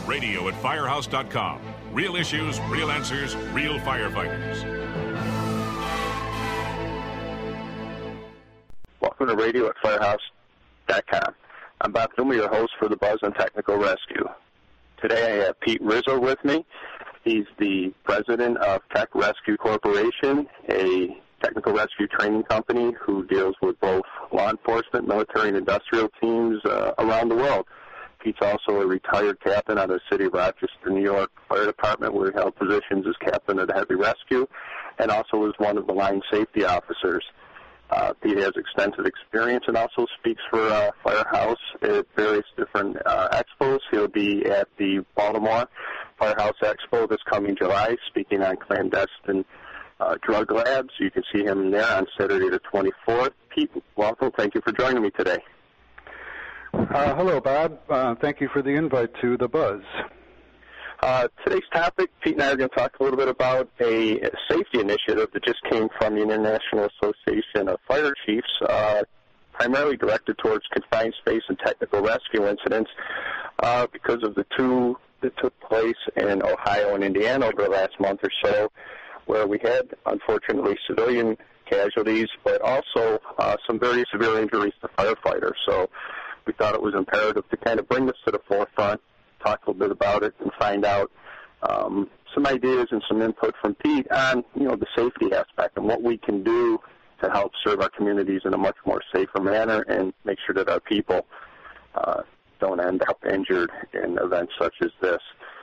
radio@firehouse.com. Real issues, real answers, real firefighters. Welcome to radio@firehouse.com. I'm Bob Newman, your host for the Buzz on Technical Rescue. Today I have Pete Rizzo with me. He's the president of Tech Rescue Corporation, a technical rescue training company who deals with both law enforcement, military, and industrial teams around the world. Pete's also a retired captain out of the City of Rochester, New York Fire Department, where he held positions as captain of the Heavy Rescue and also was one of the line safety officers. Pete has extensive experience and also speaks for Firehouse at various different expos. He'll be at the Baltimore Firehouse Expo this coming July, speaking on clandestine drug labs. You can see him there on Saturday the 24th. Pete, welcome. Thank you for joining me today. Hello, Bob. Thank you for the invite to the Buzz. Today's topic, Pete and I are going to talk a little bit about a safety initiative that just came from the International Association of Fire Chiefs, primarily directed towards confined space and technical rescue incidents because of the two that took place in Ohio and Indiana over the last month or so, where we had, unfortunately, civilian casualties, but also some very severe injuries to firefighters. So we thought it was imperative to kind of bring this to the forefront, talk a little bit about it, and find out some ideas and some input from Pete on, the safety aspect and what we can do to help serve our communities in a much more safer manner and make sure that our people don't end up injured in events such as this.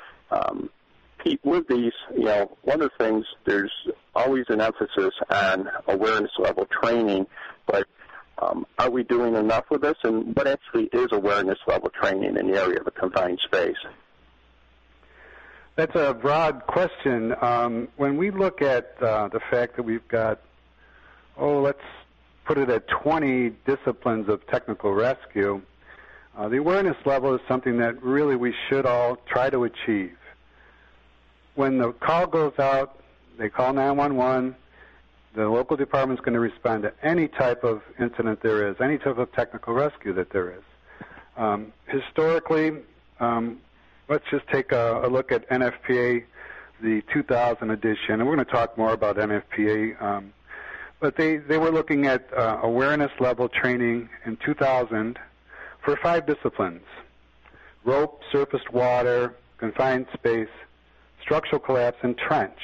Pete, with these, one of the things, there's always an emphasis on awareness level training, but are we doing enough with this? And what actually is awareness level training in the area of a confined space? That's a broad question. When we look at the fact that we've got, let's put it at 20 disciplines of technical rescue, the awareness level is something that really we should all try to achieve. When the call goes out, they call 911, the local department's going to respond to any type of incident there is, any type of technical rescue that there is. Historically, let's just take a look at NFPA, the 2000 edition, and we're going to talk more about NFPA, but they were looking at awareness level training in 2000 for 5 disciplines: rope, surfaced water, confined space, structural collapse, and trench.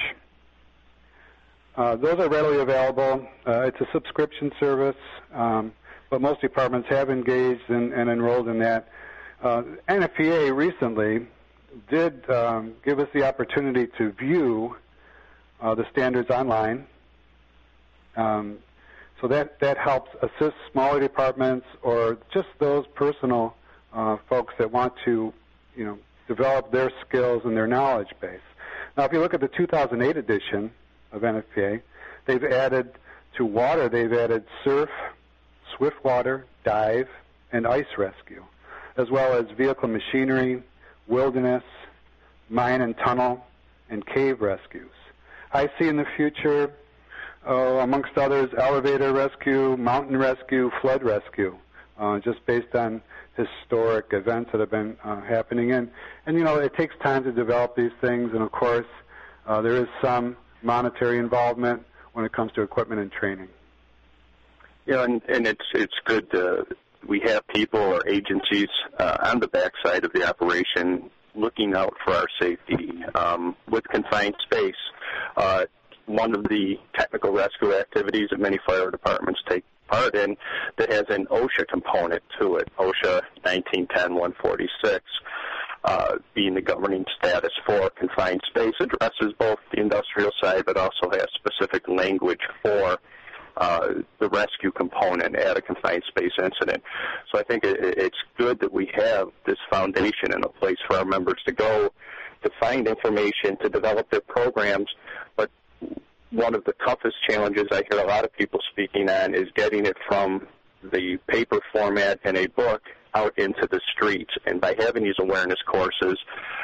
Those are readily available. It's a subscription service, but most departments have engaged and enrolled in that. NFPA recently did give us the opportunity to view the standards online. So that helps assist smaller departments or just those personal folks that want to, develop their skills and their knowledge base. Now, if you look at the 2008 edition of NFPA, they've added to water, they've added surf, swift water, dive, and ice rescue, as well as vehicle machinery, wilderness, mine and tunnel, and cave rescues. I see in the future, amongst others, elevator rescue, mountain rescue, flood rescue, just based on historic events that have been happening. And it takes time to develop these things, and of course, there is some monetary involvement when it comes to equipment and training. And it's good we have people or agencies on the backside of the operation looking out for our safety. With confined space, one of the technical rescue activities that many fire departments take part in that has an OSHA component to it, OSHA 1910-146, being the governing status for confined space, addresses both the industrial side but also has specific language for the rescue component at a confined space incident. So I think it's good that we have this foundation and a place for our members to go to find information, to develop their programs. But one of the toughest challenges I hear a lot of people speaking on is getting it from the paper format in a book out into the streets. And by having these awareness courses,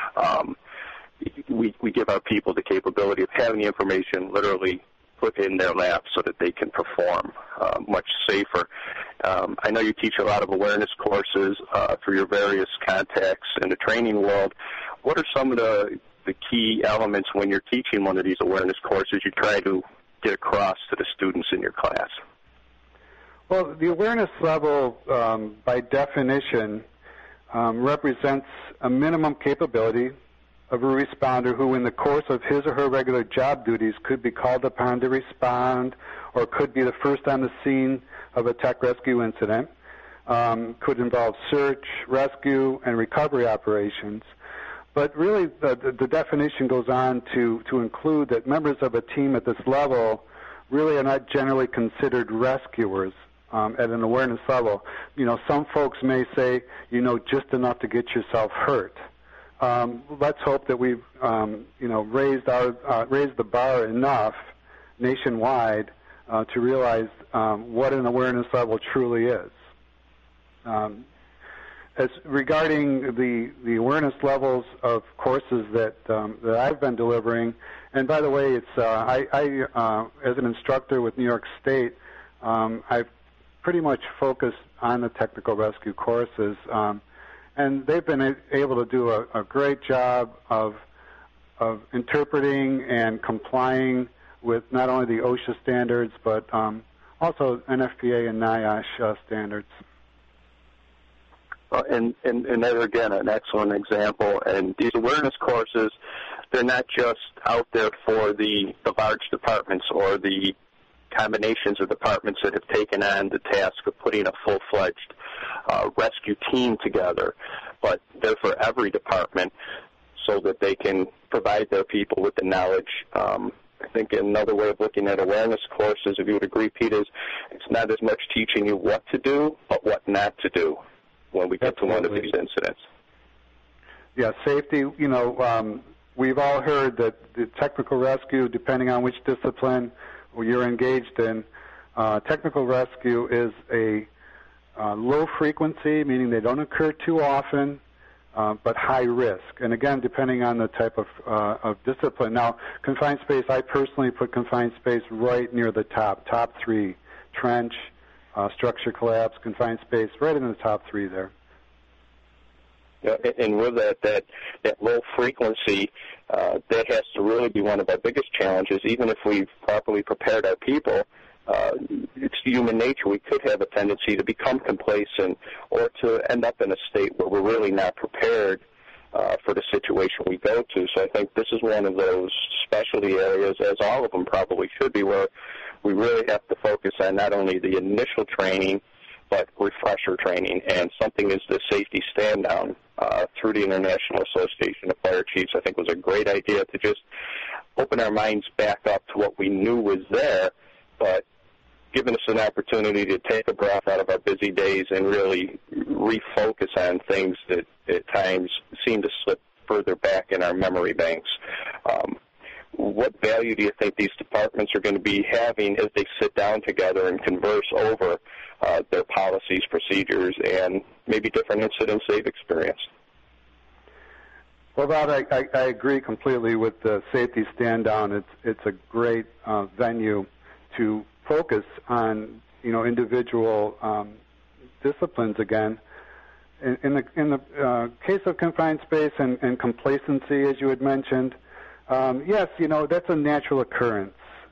we give our people the capability of having the information literally put in their lap so that they can perform much safer. I know you teach a lot of awareness courses through your various contacts in the training world. what are some of the key elements when you're teaching one of these awareness courses you try to get across to the students in your class? Well, the awareness level, by definition, represents a minimum capability of a responder who, in the course of his or her regular job duties, could be called upon to respond or could be the first on the scene of a tech rescue incident, could involve search, rescue, and recovery operations. But really, the definition goes on to include that members of a team at this level really are not generally considered rescuers at an awareness level. You know, some folks may say, you know, just enough to get yourself hurt. Let's hope that we've, raised the bar enough nationwide to realize what an awareness level truly is. As regarding the awareness levels of courses that I've been delivering, and by the way, it's I as an instructor with New York State, I've pretty much focused on the technical rescue courses, and they've been able to do a great job of interpreting and complying with not only the OSHA standards but also NFPA and NIOSH standards. And there again, an excellent example. And these awareness courses, they're not just out there for the large departments or the combinations of departments that have taken on the task of putting a full-fledged rescue team together, but they're for every department so that they can provide their people with the knowledge. I think another way of looking at awareness courses, if you would agree, Pete, is it's not as much teaching you what to do, but what not to do when we get to one of these incidents. Yeah, safety, we've all heard that the technical rescue, depending on which discipline you're engaged in, technical rescue is a low frequency, meaning they don't occur too often, but high risk. And again, depending on the type of discipline. Now, confined space, I personally put confined space right near the top three: trench, structure collapse, confined space, right in the top three there. Yeah, and with that low frequency, that has to really be one of our biggest challenges. Even if we've properly prepared our people, it's human nature. We could have a tendency to become complacent or to end up in a state where we're really not prepared for the situation we go to. So I think this is one of those specialty areas, as all of them probably should be, where we really have to focus on not only the initial training, but refresher training. And something is the safety stand-down through the International Association of Fire Chiefs, I think was a great idea to just open our minds back up to what we knew was there, but giving us an opportunity to take a breath out of our busy days and really refocus on things that at times seem to slip further back in our memory banks. What value do you think these departments are going to be having as they sit down together and converse over their policies, procedures, and maybe different incidents they've experienced? Well, Bob, I agree completely with the safety stand-down. It's a great venue to focus on, individual disciplines again. In the case of confined space and complacency, as you had mentioned, yes, that's a natural occurrence.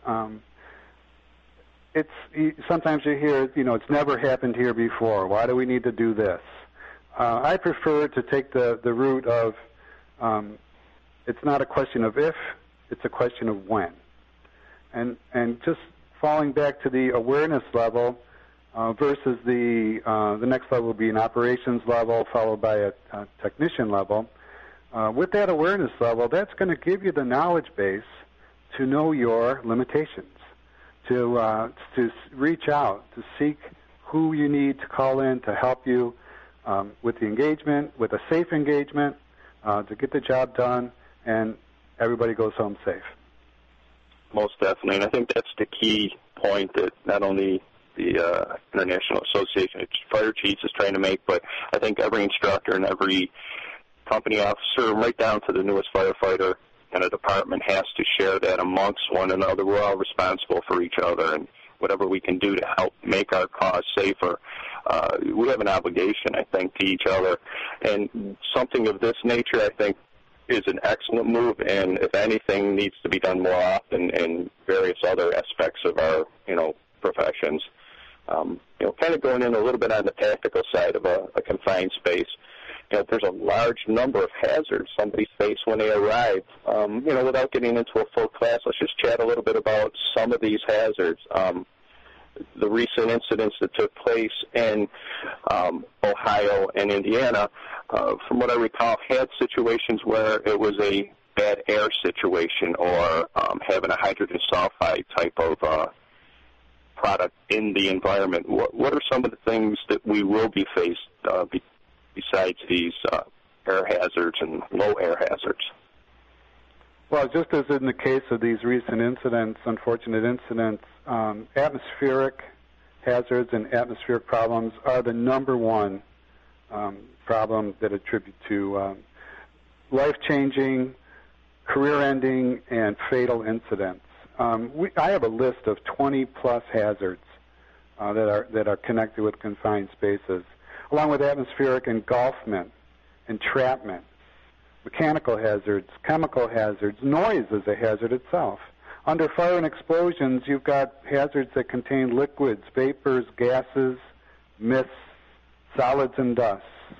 Sometimes you hear, it's never happened here before. Why do we need to do this? I prefer to take the route of it's not a question of if, it's a question of when. And just falling back to the awareness level versus the next level will be an operations level followed by a technician level. With that awareness level, that's going to give you the knowledge base to know your limitations, to reach out, to seek who you need to call in to help you with the engagement, with a safe engagement, to get the job done, and everybody goes home safe. Most definitely, and I think that's the key point that not only the International Association of Fire Chiefs is trying to make, but I think every instructor and every company officer, right down to the newest firefighter in a department, has to share that amongst one another. We're all responsible for each other, and whatever we can do to help make our cause safer, we have an obligation, I think, to each other. And something of this nature, I think, is an excellent move, and if anything, needs to be done more often in various other aspects of our, professions. Kind of going in a little bit on the tactical side of a confined space. There's a large number of hazards somebody face when they arrive. Without getting into a full class, let's just chat a little bit about some of these hazards. The recent incidents that took place in Ohio and Indiana, from what I recall, had situations where it was a bad air situation or having a hydrogen sulfide type of product in the environment. What are some of the things that we will be faced besides these air hazards and low air hazards? Well, just as in the case of these recent incidents, unfortunate incidents, atmospheric hazards and atmospheric problems are the number one problem that attribute to life-changing, career-ending, and fatal incidents. I have a list of 20-plus hazards that are connected with confined spaces, along with atmospheric engulfment, entrapment, mechanical hazards, chemical hazards. Noise is a hazard itself. Under fire and explosions, you've got hazards that contain liquids, vapors, gases, mists, solids, and dust.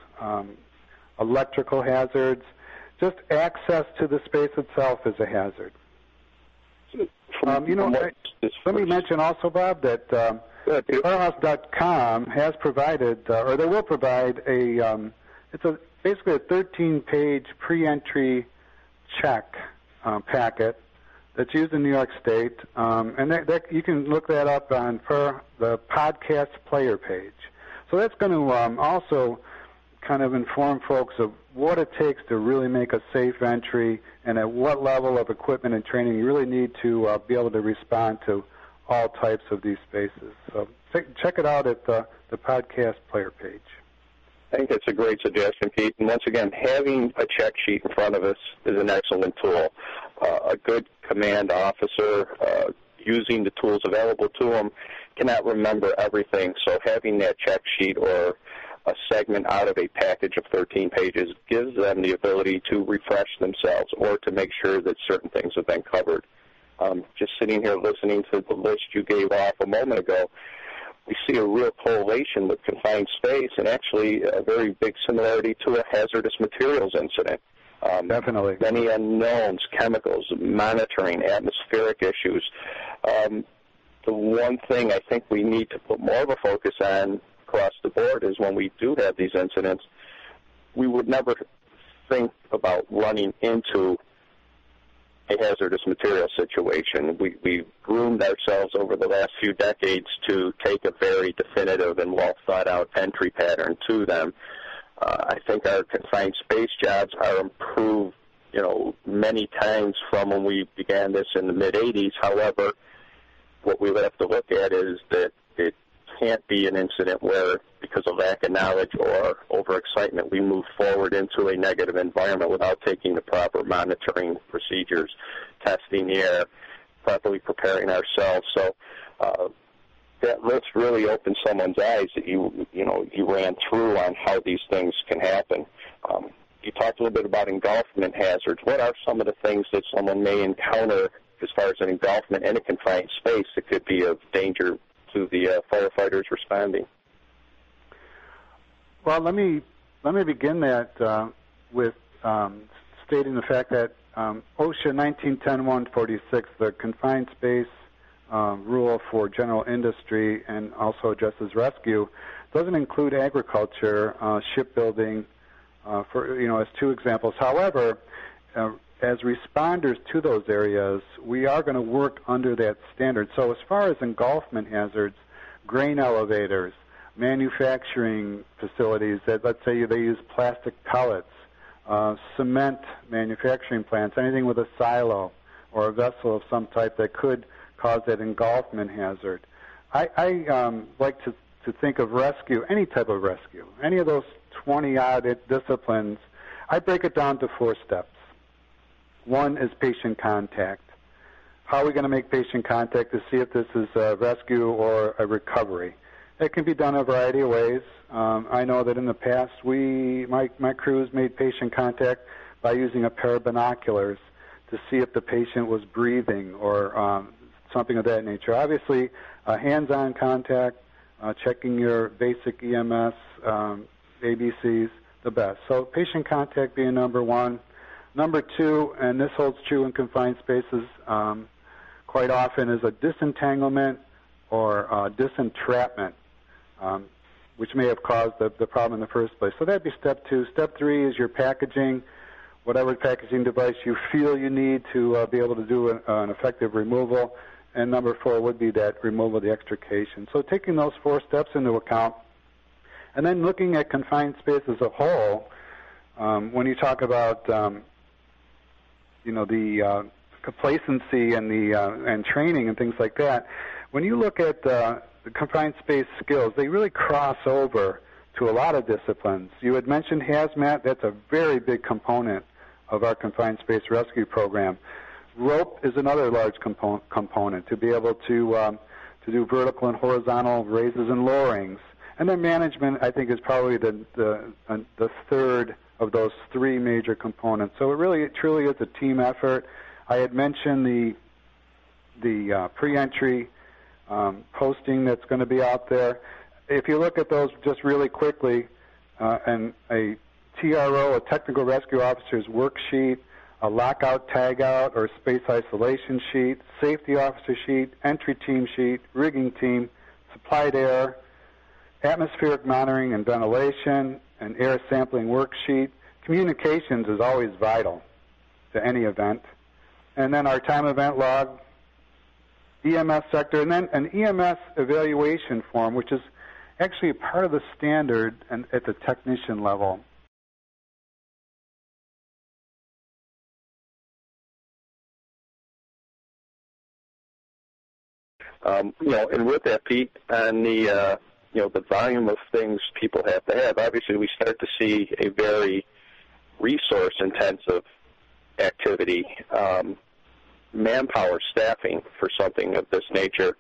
Electrical hazards. Just access to the space itself is a hazard. Let me mention also, Bob, that Firehouse.com has provided, or they will provide basically a 13-page pre-entry check packet that's used in New York State, and you can look that up on the podcast player page. So that's going to also kind of inform folks of what it takes to really make a safe entry and at what level of equipment and training you really need to be able to respond to all types of these spaces. So check it out at the podcast player page. I think that's a great suggestion, Pete. And once again, having a check sheet in front of us is an excellent tool. A good command officer using the tools available to them cannot remember everything. So having that check sheet or a segment out of a package of 13 pages gives them the ability to refresh themselves or to make sure that certain things have been covered. Just sitting here listening to the list you gave off a moment ago, we see a real correlation with confined space and actually a very big similarity to a hazardous materials incident. Definitely. Many unknowns, chemicals, monitoring, atmospheric issues. The one thing I think we need to put more of a focus on across the board is when we do have these incidents, we would never think about running into a hazardous material situation. We've groomed ourselves over the last few decades to take a very definitive and well-thought-out entry pattern to them. I think our confined space jobs are improved, many times from when we began this in the mid-'80s. However, what we would have to look at is that it can't be an incident where, because of lack of knowledge or overexcitement, we move forward into a negative environment without taking the proper monitoring procedures, testing the air, properly preparing ourselves. So that list really opened someone's eyes that you ran through on how these things can happen. You talked a little bit about engulfment hazards. What are some of the things that someone may encounter as far as an engulfment in a confined space that could be of danger to the firefighters responding? Well, let me begin that with stating the fact that OSHA 1910-146, the confined space rule for general industry and also Justice Rescue, doesn't include agriculture, shipbuilding, as two examples. However, as responders to those areas, we are going to work under that standard. So as far as engulfment hazards, grain elevators, manufacturing facilities that, let's say, they use plastic pellets, cement manufacturing plants, anything with a silo or a vessel of some type that could cause that engulfment hazard. I like to think of rescue, any type of rescue, any of those 20-odd disciplines. I break it down to 4 steps. One is patient contact. How are we going to make patient contact to see if this is a rescue or a recovery? It can be done a variety of ways. I know that in the past, my crews made patient contact by using a pair of binoculars to see if the patient was breathing or something of that nature. Obviously, hands-on contact, checking your basic EMS, ABCs, the best. So patient contact being number one. Number two, and this holds true in confined spaces quite often, is a disentanglement or disentrapment, which may have caused the problem in the first place. So that'd be step two. Step three is your packaging, whatever packaging device you feel you need to be able to do an effective removal. And number four would be that removal of the extrication. So taking those four steps into account, and then looking at confined space as a whole, when you talk about the complacency and and training and things like that, when you look at the confined space skills, they really cross over to a lot of disciplines. You had mentioned hazmat. That's a very big component of our confined space rescue program. Rope is another large component to be able to do vertical and horizontal raises and lowerings. And then management, I think, is probably the third of those three major components. So it truly is a team effort. I had mentioned the pre-entry posting that's going to be out there. If you look at those just really quickly, and a TRO, a technical rescue officer's worksheet, a lockout, tagout, or space isolation sheet, safety officer sheet, entry team sheet, rigging team, supplied air, atmospheric monitoring and ventilation, an air sampling worksheet. Communications is always vital to any event. And then our time event log, EMS sector, and then an EMS evaluation form, which is actually part of the standard and at the technician level. And with that, Pete, and the volume of things people have to have, obviously we start to see a very resource-intensive activity. Manpower staffing for something of this nature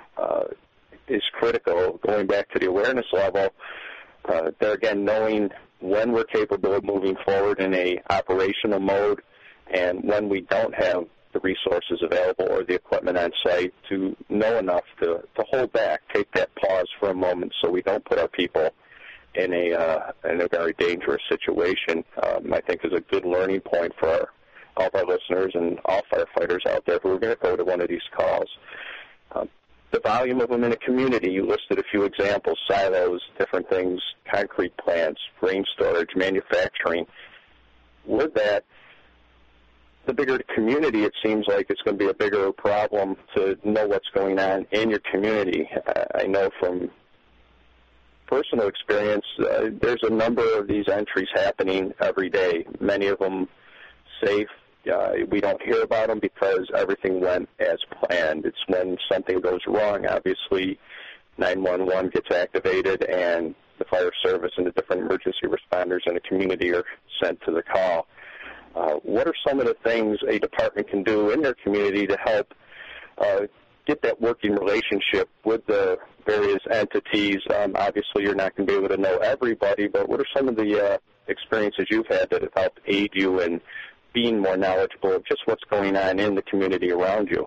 is critical. Going back to the awareness level, there again, knowing when we're capable of moving forward in a operational mode and when we don't have the resources available or the equipment on site, to know enough to hold back, take that pause for a moment so we don't put our people in a very dangerous situation, I think is a good learning point for all of our listeners and all firefighters out there who are going to go to one of these calls. The volume of them in a community, you listed a few examples, silos, different things, concrete plants, grain storage, manufacturing. With that, the bigger the community, it seems like it's going to be a bigger problem to know what's going on in your community. I know from personal experience, there's a number of these entries happening every day, many of them safe. We don't hear about them because everything went as planned. It's when something goes wrong, obviously 911 gets activated and the fire service and the different emergency responders in the community are sent to the call. What are some of the things a department can do in their community to help get that working relationship with the various entities? Obviously, you're not going to be able to know everybody, but what are some of the experiences you've had that have helped aid you in being more knowledgeable of just what's going on in the community around you?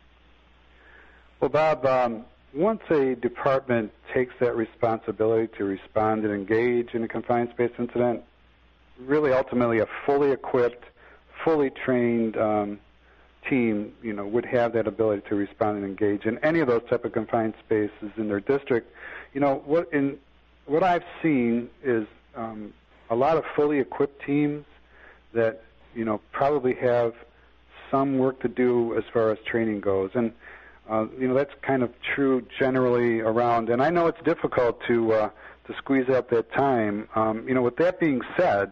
Well, Bob, once a department takes that responsibility to respond and engage in a confined space incident, really ultimately a fully equipped, fully trained team, would have that ability to respond and engage in any of those type of confined spaces in their district. What I've seen is a lot of fully equipped teams that probably have some work to do as far as training goes, and that's kind of true generally around. And I know it's difficult to squeeze out that time. With that being said,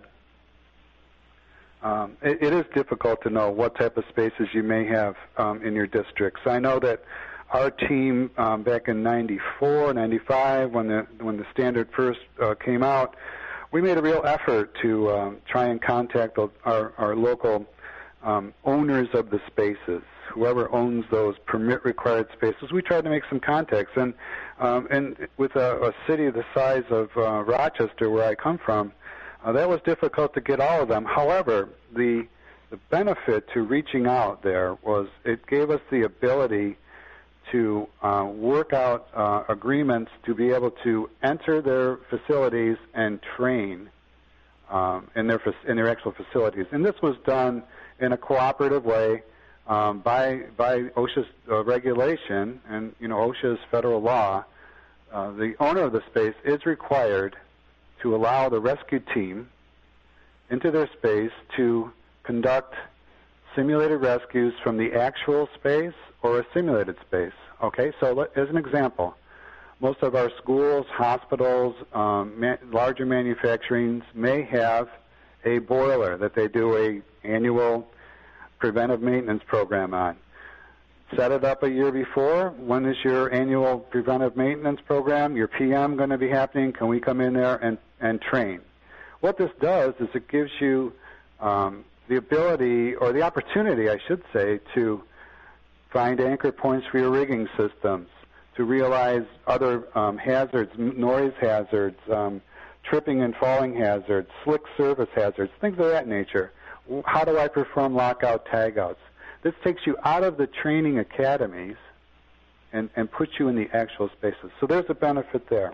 it is difficult to know what type of spaces you may have in your districts. I know that our team back in '94, '95, when the standard first came out, we made a real effort to try and contact our local owners of the spaces, whoever owns those permit-required spaces. We tried to make some contacts, and with a city the size of Rochester, where I come from, That was difficult to get all of them. However, the benefit to reaching out there was it gave us the ability to work out agreements to be able to enter their facilities and train in their actual facilities. And this was done in a cooperative way by OSHA's regulation, and OSHA's federal law. The owner of the space is required to allow the rescue team into their space to conduct simulated rescues from the actual space or a simulated space. Okay, so as an example, most of our schools, hospitals, larger manufacturings may have a boiler that they do an annual preventive maintenance program on. Set it up a year before. When is your annual preventive maintenance program, your PM, going to be happening? Can we come in there and train? What this does is it gives you the ability, or the opportunity, I should say, to find anchor points for your rigging systems, to realize other hazards, noise hazards, tripping and falling hazards, slick surface hazards, things of that nature. How do I perform lockout tagouts? This takes you out of the training academies and puts you in the actual spaces. So there's a benefit there.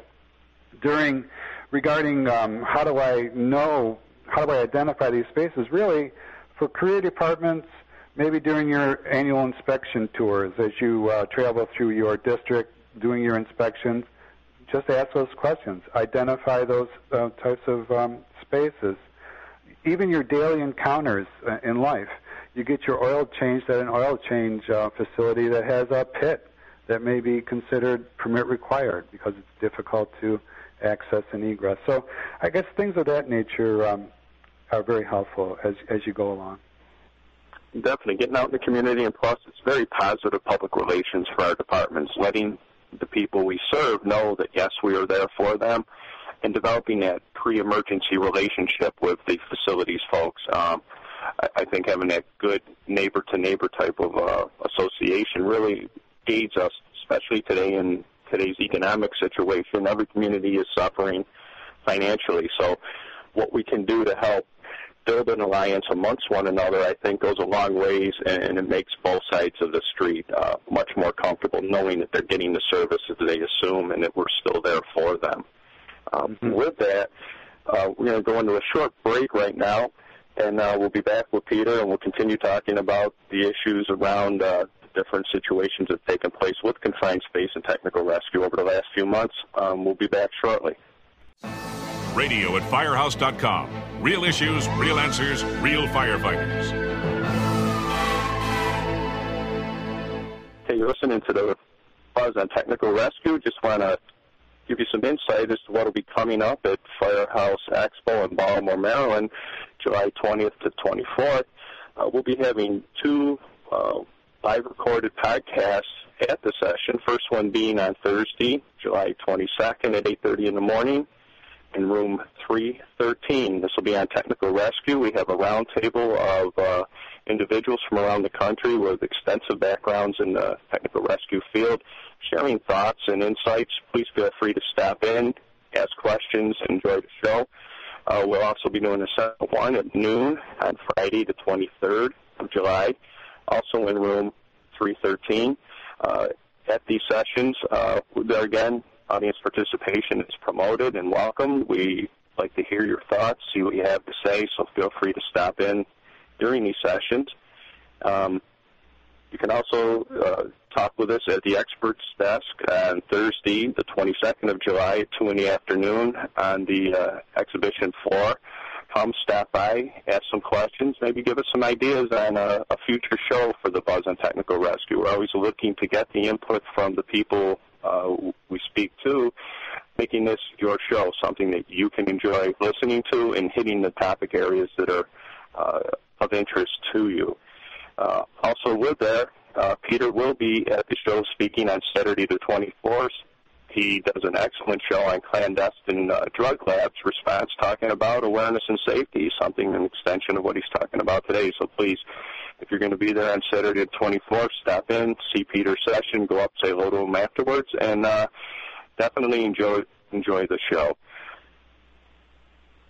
Regarding how do I identify these spaces, really, for career departments, maybe during your annual inspection tours as you travel through your district doing your inspections, just ask those questions. Identify those types of spaces. Even your daily encounters in life. You get your oil changed at an oil change facility that has a pit that may be considered permit required because it's difficult to access and egress. So I guess things of that nature are very helpful as you go along. Definitely. Getting out in the community, and plus it's very positive public relations for our departments, letting the people we serve know that, yes, we are there for them, and developing that pre-emergency relationship with the facilities folks. I think having that good neighbor-to-neighbor type of association really aids us, especially today in today's economic situation. Every community is suffering financially, so what we can do to help build an alliance amongst one another, I think, goes a long ways, and it makes both sides of the street much more comfortable, knowing that they're getting the services they assume and that we're still there for them. With that, we're going to go into a short break right now, and we'll be back with Peter, and we'll continue talking about the issues around different situations that have taken place with confined space and technical rescue over the last few months. We'll be back shortly. Radio at Firehouse.com. Real issues, real answers, real firefighters. Hey, you're listening to the Buzz on Technical Rescue. Just want to give you some insight as to what will be coming up at Firehouse Expo in Baltimore, Maryland, July 20th to 24th. We'll be having two live-recorded podcasts at the session, first one being on Thursday, July 22nd at 8:30 in the morning in room 313. This will be on technical rescue. We have a roundtable of individuals from around the country with extensive backgrounds in the technical rescue field, sharing thoughts and insights. Please feel free to stop in, ask questions, enjoy the show. We'll also be doing a second one at noon on Friday, the 23rd of July, also in room 313. At these sessions, there again, audience participation is promoted and welcome. We like to hear your thoughts, see what you have to say, so feel free to stop in during these sessions. You can also talk with us at the experts desk on Thursday, the 22nd of July at 2 in the afternoon on the exhibition floor. Come, stop by, ask some questions, maybe give us some ideas on a future show for the Buzz on Technical Rescue. We're always looking to get the input from the people we speak to, making this your show, something that you can enjoy listening to and hitting the topic areas that are of interest to you. Also with that, Peter will be at the show speaking on Saturday the 24th. He does an excellent show on clandestine drug labs response, talking about awareness and safety, something an extension of what he's talking about today. So please, if you're going to be there on Saturday the 24th, stop in, see Peter's session, go up, say hello to him afterwards, and definitely enjoy the show.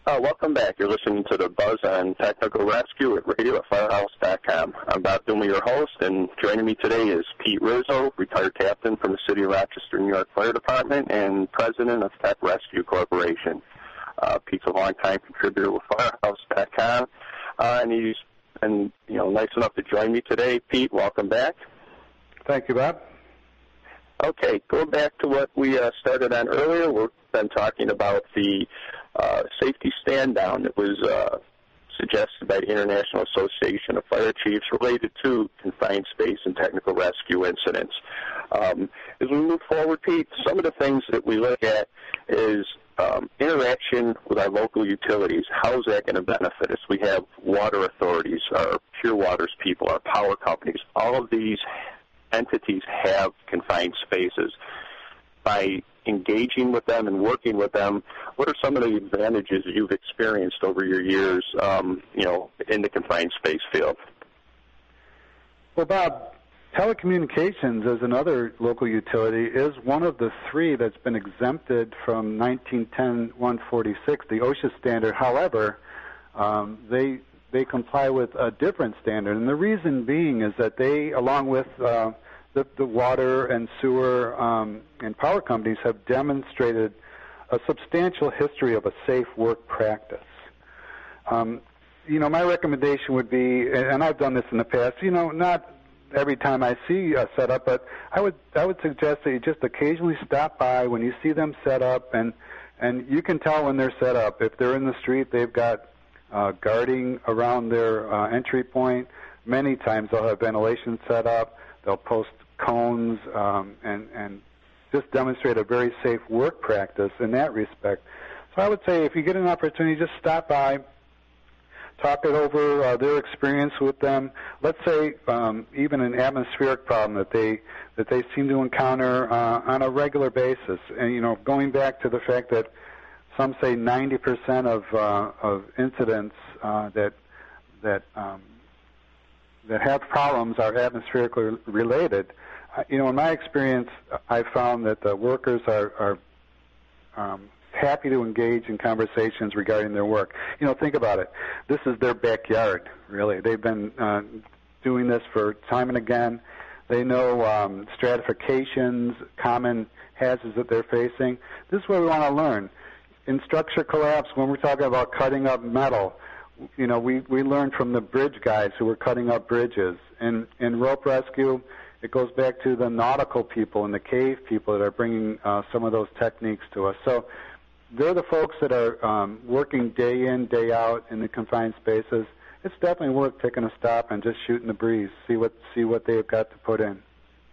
Welcome back. You're listening to The Buzz on Technical Rescue at radio at firehouse.com. I'm Bob Dumley, your host, and joining me today is Pete Rizzo, retired captain from the City of Rochester, New York Fire Department and president of Tech Rescue Corporation. Pete's a longtime contributor with firehouse.com, and he's been nice enough to join me today. Pete, welcome back. Thank you, Bob. Okay, going back to what we started on earlier, we've been talking about the safety stand-down that was suggested by the International Association of Fire Chiefs related to confined space and technical rescue incidents. As we move forward, Pete, some of the things that we look at is interaction with our local utilities. How is that going to benefit us? We have water authorities, our Pure Waters people, our power companies. All of these entities have confined spaces. By engaging with them and working with them, what are some of the advantages you've experienced over your years, in the confined space field? Well, Bob, telecommunications as another local utility is one of the three that's been exempted from 1910-146, the OSHA standard. However, they comply with a different standard, and the reason being is that they, along with the water and sewer and power companies, have demonstrated a substantial history of a safe work practice. My recommendation would be, and I've done this in the past, not every time I see a setup, but I would suggest that you just occasionally stop by when you see them set up, and you can tell when they're set up. If they're in the street, they've got guarding around their entry point. Many times they'll have ventilation set up. They'll post cones and just demonstrate a very safe work practice in that respect. So I would say if you get an opportunity, just stop by, talk it over, their experience with them. Let's say even an atmospheric problem that they seem to encounter on a regular basis. And going back to the fact that some say 90% of incidents that have problems are atmospherically related. In my experience, I found that the workers are happy to engage in conversations regarding their work. Think about it. This is their backyard, really. They've been doing this for time and again. They know stratifications, common hazards that they're facing. This is what we want to learn. In structure collapse, when we're talking about cutting up metal, we learned from the bridge guys who were cutting up bridges. In rope rescue, it goes back to the nautical people and the cave people that are bringing some of those techniques to us. So they're the folks that are working day in, day out in the confined spaces. It's definitely worth taking a stop and just shooting the breeze, see what they've got to put in.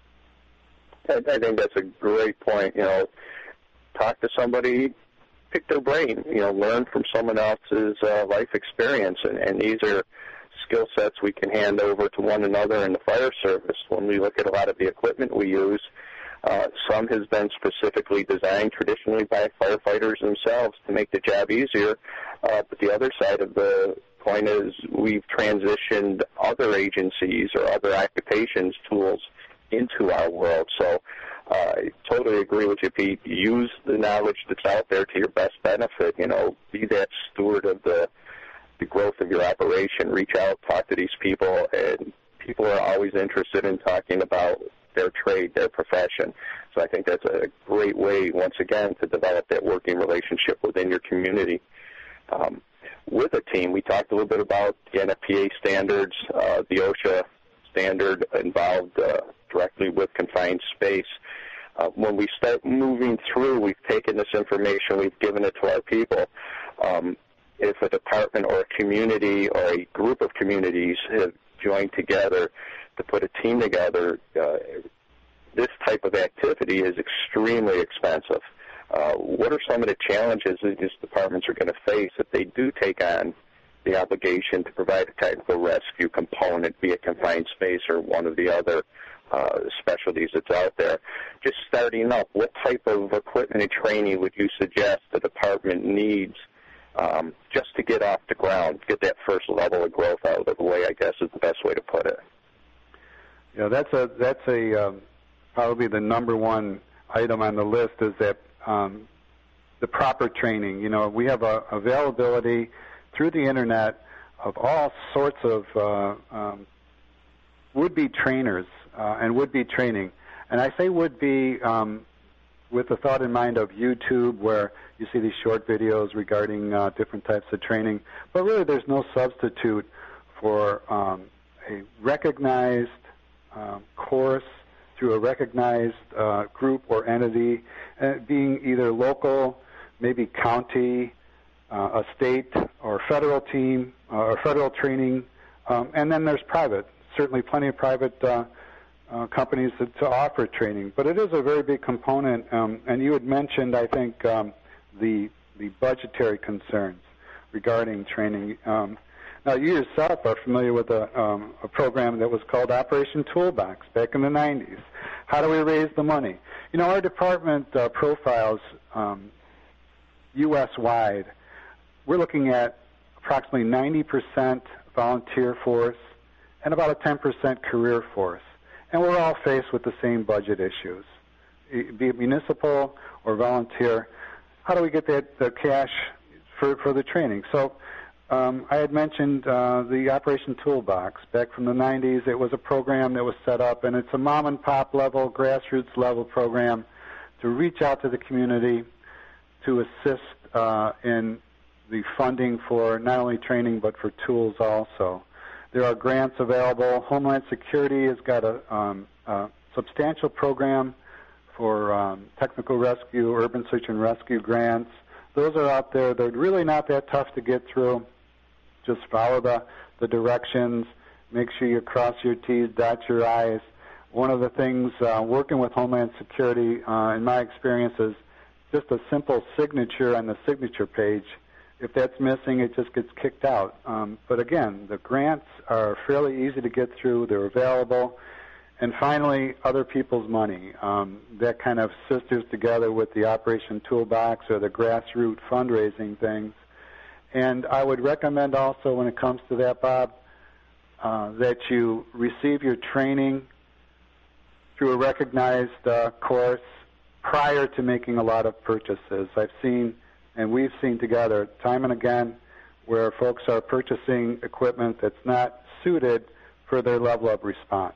I think that's a great point. Talk to somebody, pick their brain, learn from someone else's life experience, and these are skill sets we can hand over to one another in the fire service. When we look at a lot of the equipment we use, some has been specifically designed traditionally by firefighters themselves to make the job easier, but the other side of the coin is we've transitioned other agencies or other occupations tools into our world. So I totally agree with you, Pete. Use the knowledge that's out there to your best benefit. Be that steward of the growth of your operation. Reach out, talk to these people, and people are always interested in talking about their trade, their profession. So I think that's a great way, once again, to develop that working relationship within your community. With a team, we talked a little bit about the NFPA standards, the OSHA standard involved directly with confined space. When we start moving through, we've taken this information, we've given it to our people. If a department or a community or a group of communities have joined together to put a team together, this type of activity is extremely expensive. What are some of the challenges that these departments are going to face if they do take on the obligation to provide a technical rescue component, be it confined space or one of the other specialties that's out there? Just starting up, what type of equipment and training would you suggest the department needs just to get off the ground, get that first level of growth out of the way, I guess is the best way to put it? Yeah, that's probably the number one item on the list, is that the proper training. We have availability through the internet of all sorts of would-be trainers and would-be training. And I say would-be with the thought in mind of YouTube, where you see these short videos regarding different types of training. But really, there's no substitute for a recognized course through a recognized group or entity, being either local, maybe county, a state or federal team or federal training, and then there's private. Certainly plenty of private companies to offer training. But it is a very big component, and you had mentioned, I think, the budgetary concerns regarding training. Now, you yourself are familiar with a program that was called Operation Toolbox back in the 90s. How do we raise the money? Our department profiles U.S.-wide. We're looking at approximately 90% volunteer force and about a 10% career force. And we're all faced with the same budget issues, be it municipal or volunteer. How do we get the cash for the training? So I had mentioned the Operation Toolbox back from the 90s. It was a program that was set up, and it's a mom-and-pop level, grassroots level program to reach out to the community to assist in the funding for not only training but for tools also. There are grants available. Homeland Security has got a substantial program for technical rescue, urban search and rescue grants. Those are out there. They're really not that tough to get through. Just follow the directions. Make sure you cross your T's, dot your I's. One of the things working with Homeland Security, in my experience, is just a simple signature on the signature page. If that's missing, it just gets kicked out. But again, the grants are fairly easy to get through. They're available. And finally, other people's money. That kind of sisters together with the Operation Toolbox or the grassroots fundraising things. And I would recommend also, when it comes to that, Bob, that you receive your training through a recognized course prior to making a lot of purchases. I've seen, and we've seen together time and again, where folks are purchasing equipment that's not suited for their level of response.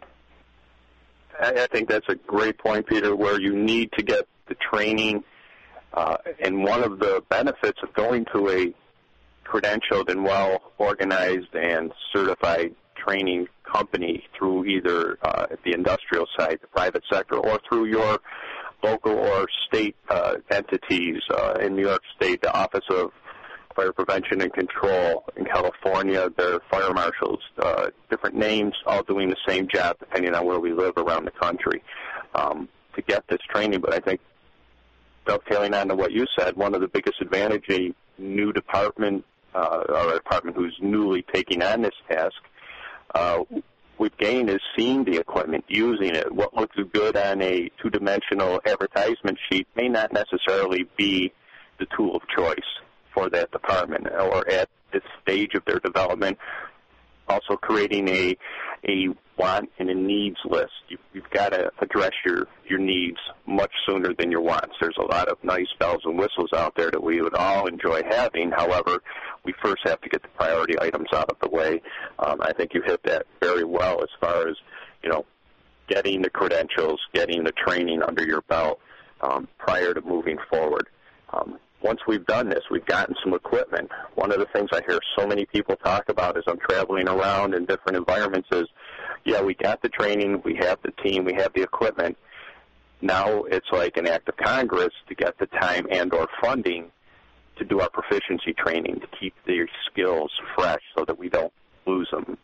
I think that's a great point, Peter, where you need to get the training. And one of the benefits of going to a credentialed and well-organized and certified training company through either the industrial side, the private sector, or through your local or state entities. In New York State, the Office of Fire Prevention and Control. In California, their fire marshals, different names, all doing the same job depending on where we live around the country to get this training. But I think, dovetailing on to what you said, one of the biggest advantages a new department or a department who's newly taking on this task we've gained is seeing the equipment, using it. What looks good on a two-dimensional advertisement sheet may not necessarily be the tool of choice for that department or at this stage of their development. Also creating a want and a needs list. You've got to address your needs much sooner than your wants. There's a lot of nice bells and whistles out there that we would all enjoy having. However, we first have to get the priority items out of the way. I think you hit that very well as far as, getting the credentials, getting the training under your belt prior to moving forward. Once we've done this, we've gotten some equipment. One of the things I hear so many people talk about as I'm traveling around in different environments is, yeah, we got the training, we have the team, we have the equipment. Now it's like an act of Congress to get the time and or funding to do our proficiency training, to keep their skills fresh so that we don't lose them.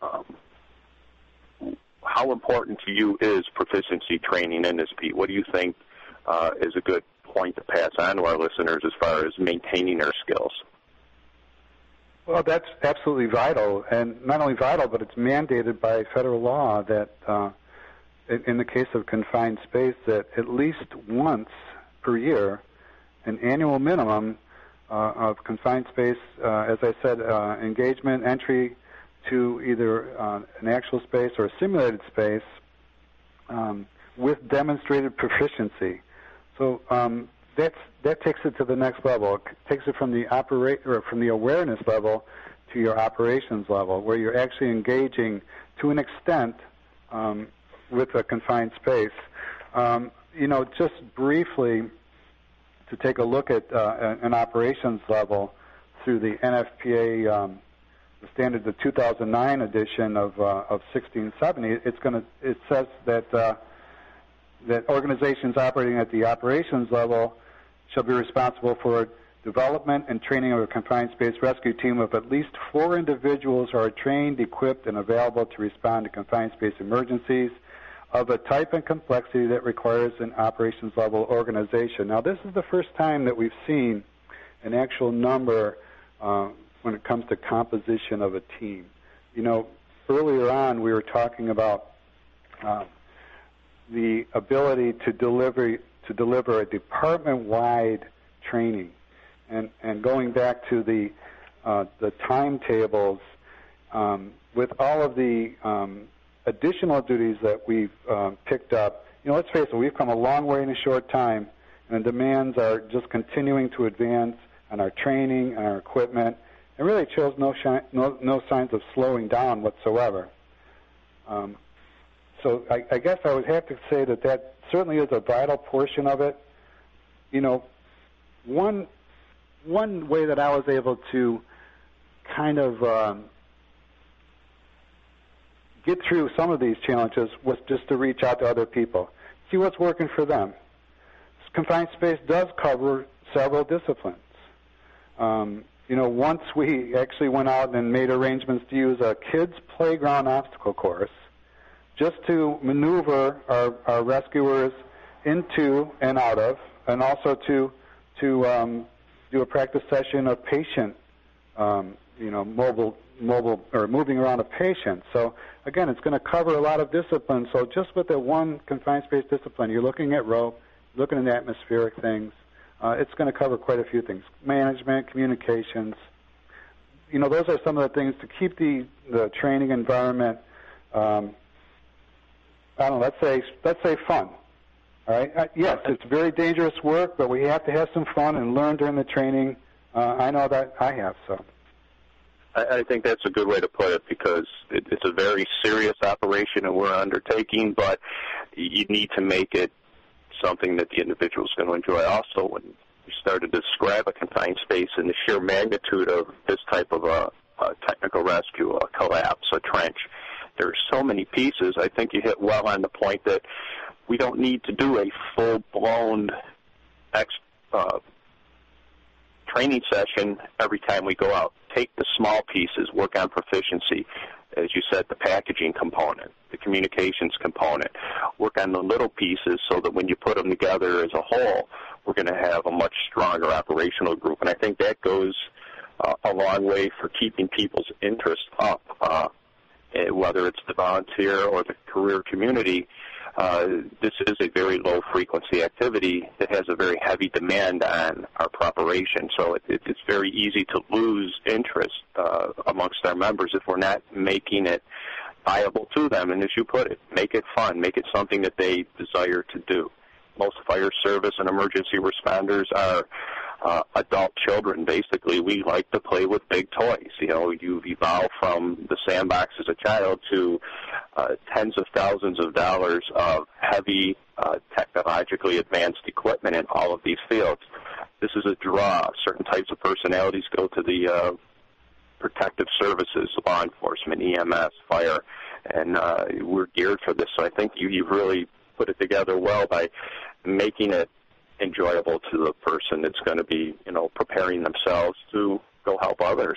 How important to you is proficiency training in this, Pete? What do you think is a good point to pass on to our listeners as far as maintaining their skills? Well, that's absolutely vital, and not only vital, but it's mandated by federal law that in the case of confined space, that at least once per year, an annual minimum of confined space, as I said, engagement, entry to either an actual space or a simulated space with demonstrated proficiency. So that takes it to the next level. It takes it from the awareness level to your operations level, where you're actually engaging to an extent with a confined space. Just briefly to take a look at an operations level through the NFPA, the standard, the 2009 edition of 1670. It says that organizations operating at the operations level shall be responsible for development and training of a confined space rescue team of at least 4 individuals who are trained, equipped, and available to respond to confined space emergencies of a type and complexity that requires an operations level organization. Now, this is the first time that we've seen an actual number when it comes to composition of a team. Earlier on we were talking about the ability to deliver a department-wide training, and going back to the timetables, with all of the additional duties that we've picked up. Let's face it, we've come a long way in a short time, and the demands are just continuing to advance on our training and our equipment. It really shows no signs of slowing down whatsoever. So I guess I would have to say that certainly is a vital portion of it. One way that I was able to kind of get through some of these challenges was just to reach out to other people, see what's working for them. Confined space does cover several disciplines. Once we actually went out and made arrangements to use a kids' playground obstacle course just to maneuver our rescuers into and out of, and also to do a practice session of patient, mobile or moving around a patient. So again, it's going to cover a lot of disciplines. So just with the one confined space discipline, you're looking at rope, looking at atmospheric things. It's going to cover quite a few things: management, communications. Those are some of the things to keep the training environment. Let's say fun. All right. Yes, it's very dangerous work, but we have to have some fun and learn during the training. I know that I have. So. I think that's a good way to put it, because it's a very serious operation that we're undertaking, but you need to make it something that the individual is going to enjoy. Also, when we started to describe a confined space and the sheer magnitude of this type of a technical rescue, a collapse, a trench, there are so many pieces. I think you hit well on the point that we don't need to do a full-blown training session every time we go out. Take the small pieces, work on proficiency. As you said, the packaging component, the communications component. Work on the little pieces so that when you put them together as a whole, we're going to have a much stronger operational group. And I think that goes a long way for keeping people's interest up, whether it's the volunteer or the career community. This is a very low-frequency activity that has a very heavy demand on our preparation. So it's very easy to lose interest amongst our members if we're not making it viable to them. And as you put it, make it fun. Make it something that they desire to do. Most fire service and emergency responders are adult children. Basically, we like to play with big toys. You've evolved from the sandbox as a child to tens of thousands of dollars of heavy, technologically advanced equipment in all of these fields. This is a draw. Certain types of personalities go to the protective services, law enforcement, EMS, fire, and we're geared for this. So I think you've really put it together well by making it enjoyable to the person that's going to be, preparing themselves to go help others.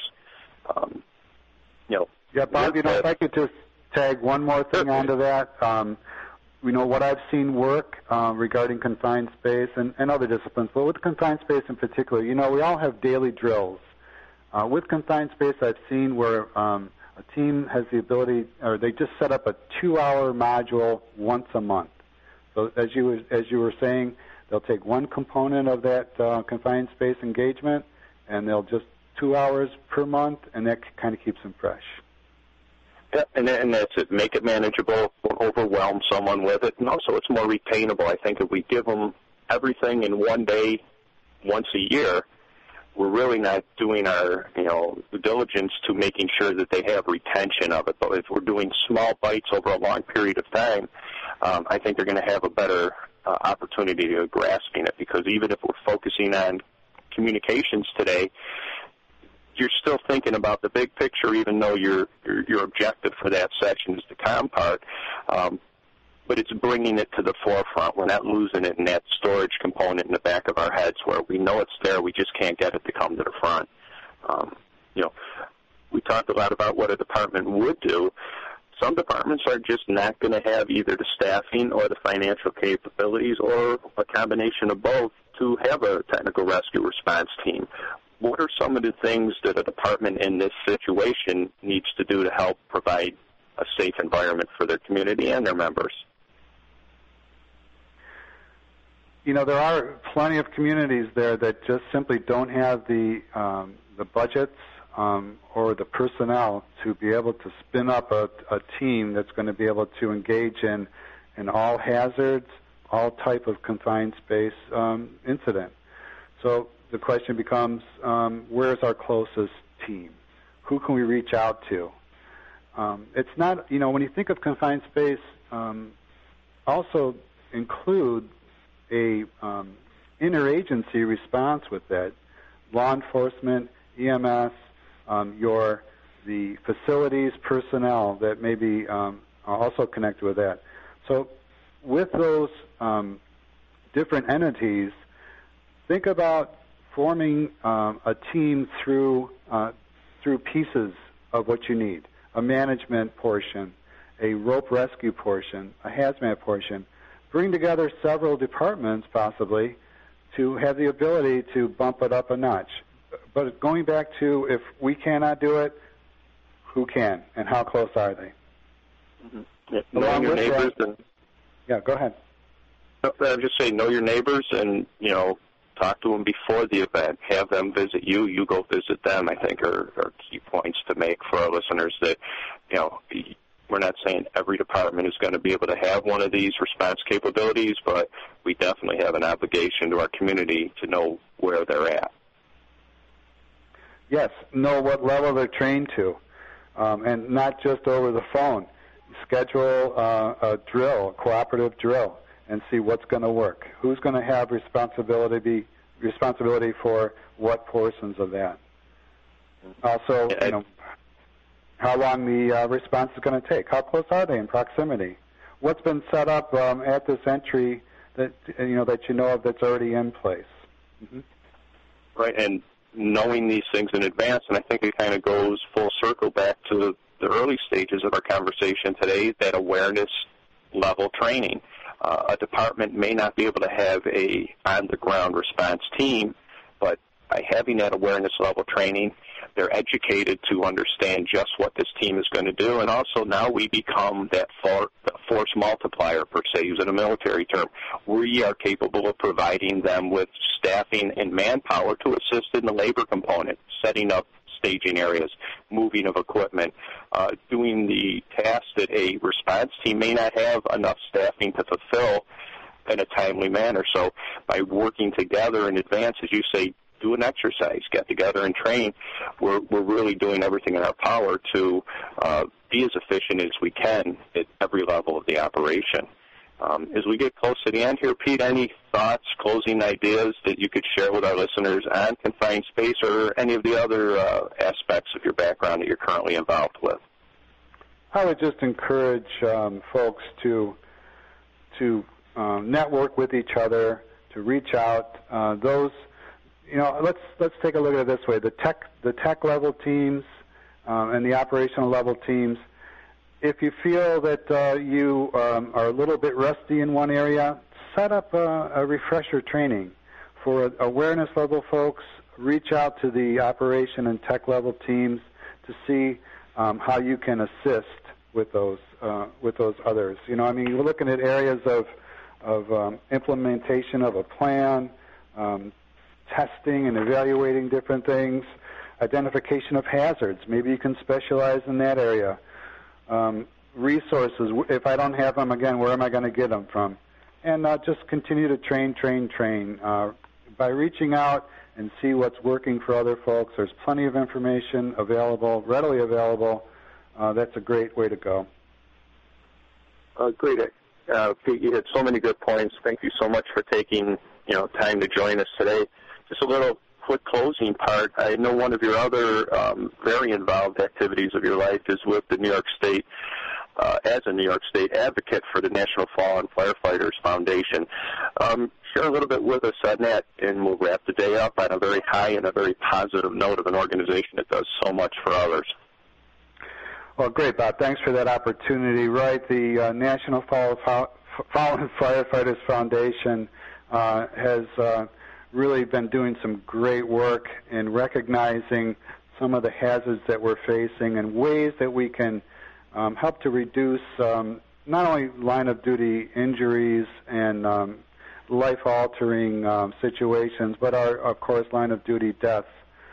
Yeah, Bob, if I could just tag one more thing onto that. What I've seen work regarding confined space and other disciplines, but with confined space in particular, we all have daily drills. With confined space, I've seen where a team has the ability, or they just set up a 2-hour module once a month. So as you were saying, they'll take one component of that confined space engagement, and they'll just 2 hours per month, and that kind of keeps them fresh. Yeah, and that's it. Make it manageable. Don't overwhelm someone with it. And also, it's more retainable. I think if we give them everything in one day, once a year, we're really not doing our, due diligence to making sure that they have retention of it. But if we're doing small bites over a long period of time, I think they're going to have a better opportunity to grasping it, because even if we're focusing on communications today, you're still thinking about the big picture, even though your objective for that section is the comm part. But it's bringing it to the forefront. We're not losing it in that storage component in the back of our heads where we know it's there, we just can't get it to come to the front. We talked a lot about what a department would do. Some departments are just not going to have either the staffing or the financial capabilities or a combination of both to have a technical rescue response team. What are some of the things that a department in this situation needs to do to help provide a safe environment for their community and their members? There are plenty of communities there that just simply don't have the budgets or the personnel to be able to spin up a team that's going to be able to engage in all hazards, all type of confined space incident. So the question becomes, where's our closest team? Who can we reach out to? It's not, when you think of confined space, also include a interagency response with that. Law enforcement, EMS, the facilities personnel that may be also connected with that. So with those different entities, think about forming a team through pieces of what you need. A management portion, a rope rescue portion, a hazmat portion. Bring together several departments possibly to have the ability to bump it up a notch. But going back to, if we cannot do it, who can, and how close are they? Mm-hmm. Yeah, knowing your neighbors. Yeah, go ahead. I'm just saying, know your neighbors and, talk to them before the event. Have them visit you. You go visit them, I think, are key points to make for our listeners that, we're not saying every department is going to be able to have one of these response capabilities, but we definitely have an obligation to our community to know where they're at. Yes, know what level they're trained to, and not just over the phone. Schedule a drill, a cooperative drill, and see what's going to work. Who's going to have responsibility for what portions of that? Also, how long the response is going to take. How close are they in proximity? What's been set up at this entry that you know of that's already in place? Mm-hmm. Right, and knowing these things in advance, and I think it kind of goes full circle back to the early stages of our conversation today, that awareness level training. A department may not be able to have a on-the-ground response team, but by having that awareness level training, they're educated to understand just what this team is going to do, and also now we become that force multiplier, per se, using a military term. We are capable of providing them with staffing and manpower to assist in the labor component, setting up staging areas, moving of equipment, doing the tasks that a response team may not have enough staffing to fulfill in a timely manner. So by working together in advance, as you say, do an exercise, get together and train, we're really doing everything in our power to be as efficient as we can at every level of the operation. As we get close to the end here, Pete, any thoughts, closing ideas that you could share with our listeners on confined space or any of the other aspects of your background that you're currently involved with? I would just encourage folks to network with each other, to reach out. Let's take a look at it this way: the tech level teams and the operational level teams. If you feel that you are a little bit rusty in one area, set up a refresher training for awareness level folks. Reach out to the operation and tech level teams to see how you can assist with those others. We're looking at areas of implementation of a plan, testing and evaluating different things, identification of hazards. Maybe you can specialize in that area. Resources, if I don't have them, again, where am I going to get them from? and just continue to train. By reaching out and see what's working for other folks, there's plenty of information available, readily available. That's a great way to go. Great. Pete, you had so many good points. Thank you so much for taking time to join us today. Just a little quick closing part. I know one of your other very involved activities of your life is with the New York State, as a New York State advocate for the National Fallen Firefighters Foundation. Share a little bit with us on that, and we'll wrap the day up on a very high and a very positive note of an organization that does so much for others. Well, great, Bob. Thanks for that opportunity. Right, the National Fallen Firefighters Foundation has really been doing some great work in recognizing some of the hazards that we're facing and ways that we can help to reduce not only line-of-duty injuries and life-altering situations, but of course, line-of-duty deaths.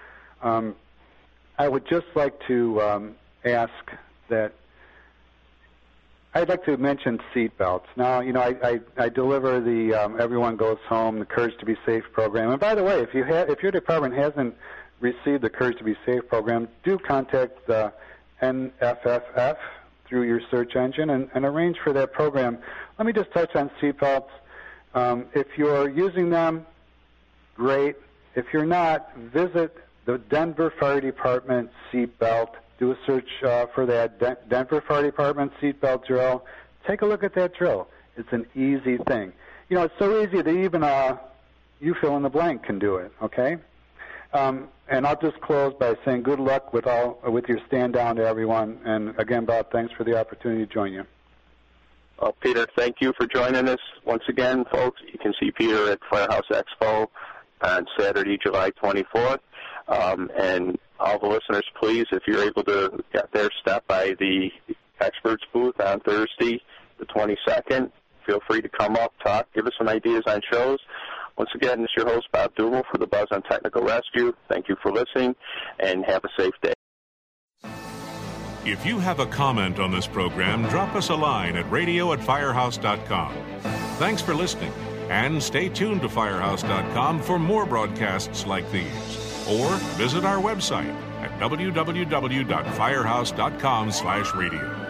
I would just like to ask that I'd like to mention seat belts. Now, I deliver the Everyone Goes Home, the Courage to Be Safe program. And by the way, if your department hasn't received the Courage to Be Safe program, do contact the NFFF through your search engine and arrange for that program. Let me just touch on seat belts. If you're using them, great. If you're not, visit the Denver Fire Department seat belt. Do a search for that Denver Fire Department seatbelt drill. Take a look at that drill. It's an easy thing. It's so easy that even you fill in the blank can do it, okay? And I'll just close by saying good luck with your stand down to everyone. And again, Bob, thanks for the opportunity to join you. Well, Peter, thank you for joining us. Once again, folks, you can see Peter at Firehouse Expo on Saturday, July 24th. And all the listeners, please, if you're able to get there, stop by the experts booth on Thursday, the 22nd. Feel free to come up, talk, give us some ideas on shows. Once again, it's your host, Bob Duval, for the Buzz on Technical Rescue. Thank you for listening, and have a safe day. If you have a comment on this program, drop us a line at radio@firehouse.com. Thanks for listening, and stay tuned to firehouse.com for more broadcasts like these. Or visit our website at www.firehouse.com/radio.